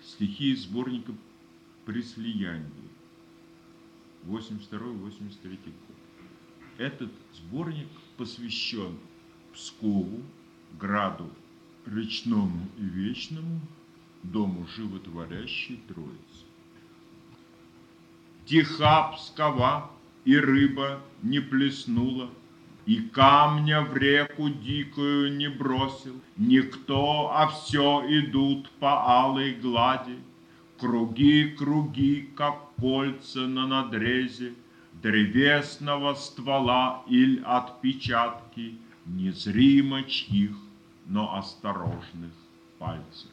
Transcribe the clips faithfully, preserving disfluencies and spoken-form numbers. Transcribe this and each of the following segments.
Стихи из сборника «При слиянии», восемьдесят второй — восемьдесят третий год. Этот сборник посвящен Пскову, граду речному и вечному, дому животворящей Троицы. Тиха Пскова, и рыба не плеснула, и камня в реку дикую не бросил никто, а все идут по алой глади, круги, круги, как кольца на надрезе древесного ствола иль отпечатки незримо чьих, но осторожных пальцев.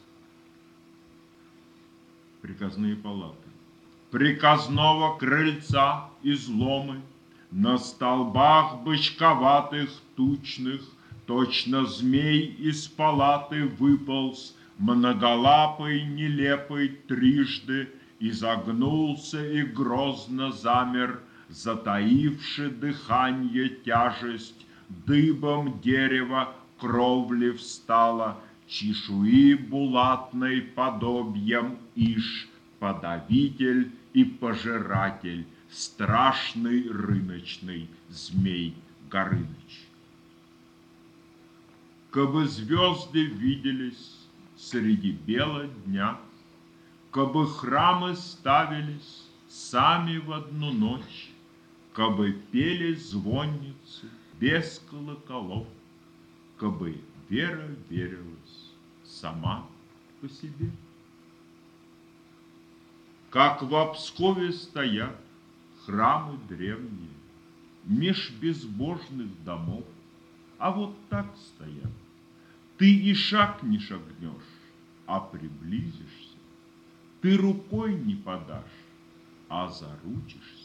Приказные палаты. Приказного крыльца изломы, на столбах бычковатых тучных точно змей из палаты выполз многолапый, нелепый трижды, изогнулся и грозно замер, затаивши дыханье тяжесть, дыбом дерева кровли встала, чешуи булатной подобием иш, подавитель и пожиратель, страшный рыночный змей Горыныч. Кабы звезды виделись среди бела дня, кабы храмы ставились сами в одну ночь, кабы пели звонницы без колоколов, кабы вера верилась сама по себе. Как в Пскове стоят храмы древние, меж безбожных домов, а вот так стоят. Ты и шаг не шагнешь, а приблизишься. Ты рукой не подашь, а заручишься.